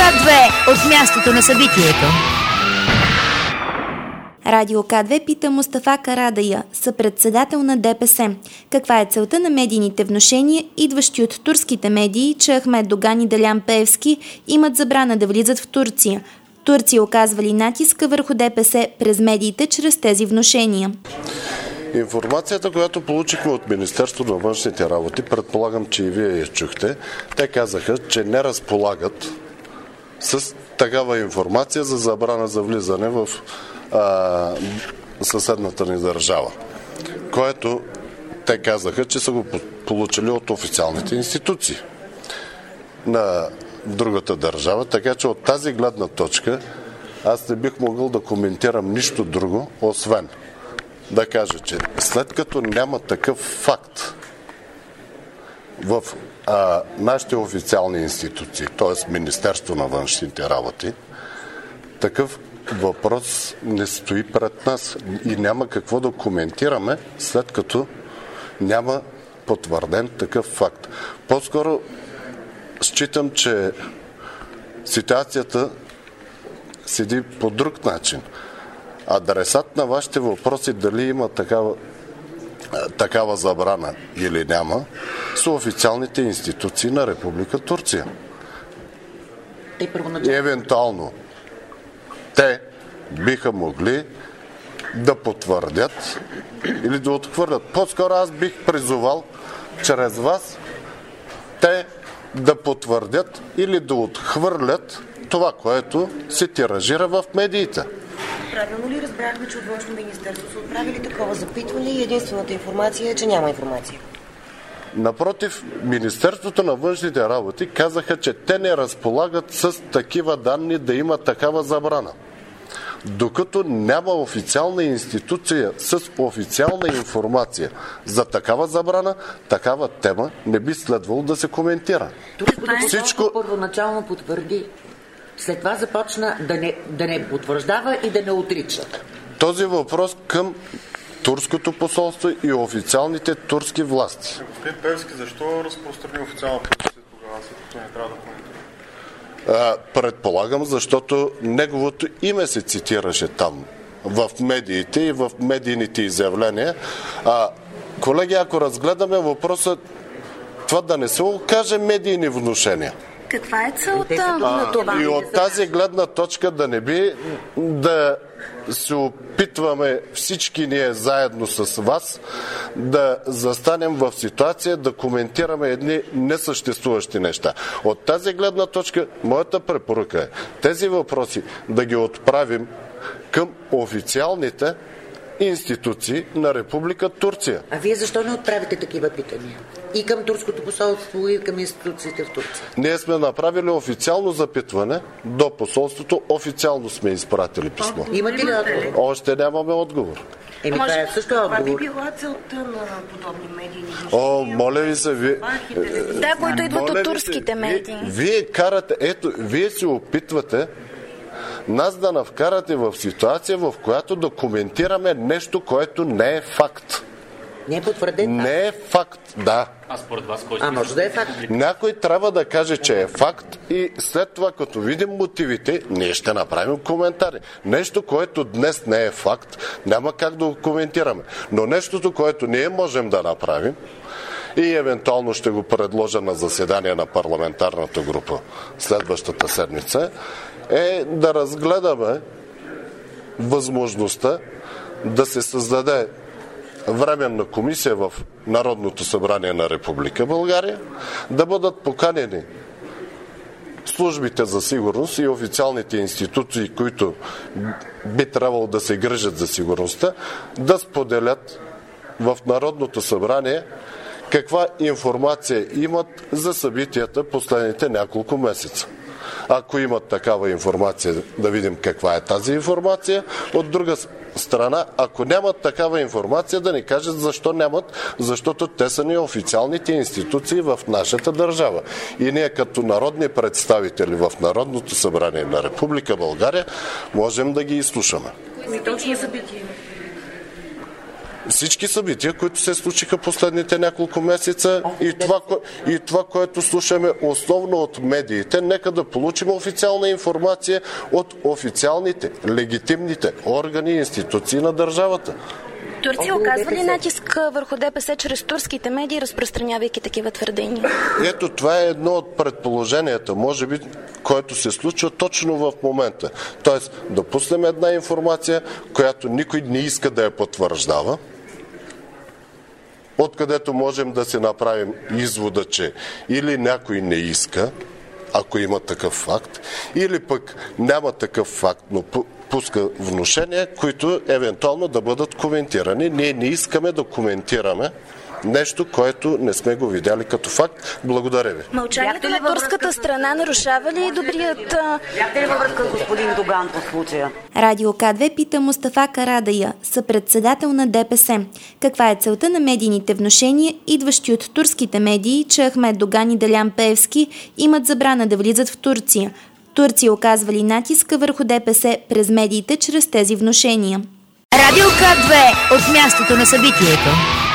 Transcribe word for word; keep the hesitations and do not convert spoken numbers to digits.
К две от мястото на събитието. Радио К две пита Мустафа Карадая, съпредседател на ДПС. Каква е целта на медийните внушения, идващи от турските медии, че Ахмед Доган и Делян Пеевски имат забрана да влизат в Турция? Турция оказва ли натиска върху ДПС през медиите чрез тези внушения? Информацията, която получихме от Министерството на външните работи, предполагам, че и вие я чухте, те казаха, че не разполагат с такава информация за забрана за влизане в а, съседната ни държава, което те казаха, че са го получили от официалните институции на другата държава, така че от тази гледна точка аз не бих могъл да коментирам нищо друго, освен да кажа, че след като няма такъв факт в а, нашите официални институции, т.е. Министерство на външните работи, такъв въпрос не стои пред нас и няма какво да коментираме, след като няма потвърден такъв факт. По-скоро считам, че ситуацията седи по друг начин. Адресат на вашите въпроси дали има такава, такава забрана или няма, са официалните институции на Република Турция. И, и евентуално те биха могли да потвърдят или да отхвърлят. По-скоро аз бих призовал чрез вас те да потвърдят или да отхвърлят това, което се тиражира в медиите. Правилно ли разбрахме, че от Външно министерство са отправили такова запитване и единствената информация е, че няма информация? Напротив, Министерството на външните работи казаха, че те не разполагат с такива данни да има такава забрана. Докато няма официална институция с официална информация за такава забрана, такава тема не би следвало да се коментира. Турското Всичко... първоначално потвърди. След това започна да не, да не потвърждава и да не отрича. Този въпрос към турското посолство и официалните турски власти. Господин Пеевски, защо разпространи официална позиция тогава, след като не трябва да коментира? Предполагам, защото неговото име се цитираше там в медиите и в медийните изявления. А, колеги, ако разгледаме въпроса, това да не се окаже медийни внушения. Каква е целта на това? И от тази гледна точка да не би да се опитваме всички ние заедно с вас да застанем в ситуация да коментираме едни несъществуващи неща. От тази гледна точка моята препоръка е тези въпроси да ги отправим към официалните институции на Република Турция. А вие защо не отправите такива питания? И към турското посолство, и към институциите в Турция? Ние сме направили официално запитване до посолството, официално сме изпратили писмо. Имате ли отговор? Още нямаме отговор. Еми, това е също отговор. Това би била целта на подобни медийни внушения? О, моля ви се, вие... Да, които идват от турските медии. Вие, вие карате, ето, вие се опитвате нас да навкарате в ситуация, в която да коментираме нещо, което не е факт. Не е потвърден. Не е факт, да. А според вас кой А може да е факт? Някой трябва да каже, че е факт и след това, като видим мотивите, ние ще направим коментари. Нещо, което днес не е факт, няма как да го коментираме. Но нещото, което ние можем да направим и евентуално ще го предложа на заседание на парламентарната група следващата седмица, е да разгледаме възможността да се създаде временна комисия в Народното събрание на Република България, да бъдат поканени службите за сигурност и официалните институции, които би трябвало да се грижат за сигурността, да споделят в Народното събрание каква информация имат за събитията последните няколко месеца. Ако имат такава информация, да видим каква е тази информация. От друга страна, ако нямат такава информация, да ни кажат защо нямат, защото те са ни официалните институции в нашата държава. И ние като народни представители в Народното събрание на Република България можем да ги изслушаме. Кои точни събития? всички събития, които се случиха последните няколко месеца и това, и това, което слушаме основно от медиите, нека да получим официална информация от официалните, легитимните органи и институции на държавата. Турция оказва ли натиск върху ДПС чрез турските медии, разпространявайки такива твърдения? Ето, това е едно от предположенията, може би, което се случва точно в момента. Тоест, да пуснем една информация, която никой не иска да я потвърждава, откъдето можем да си направим извода, че или някой не иска, ако има такъв факт, или пък няма такъв факт, но пуска внушения, които евентуално да бъдат коментирани. Ние не искаме да коментираме нещо, което не сме го видяли като факт. Благодаря ви. Мълчанието на турската страна нарушава ли добрият... Бяхте ли във връзка с господин Доган по случая? Радио К две пита Мустафа Карадайъ, съпредседател на ДПС. Каква е целта на медийните внушения, идващи от турските медии, че Ахмед Доган и Делян Пеевски имат забрана да влизат в Турция? Турция оказва ли натиска върху ДПС през медиите чрез тези внушения? Радио К две от мястото на събитието.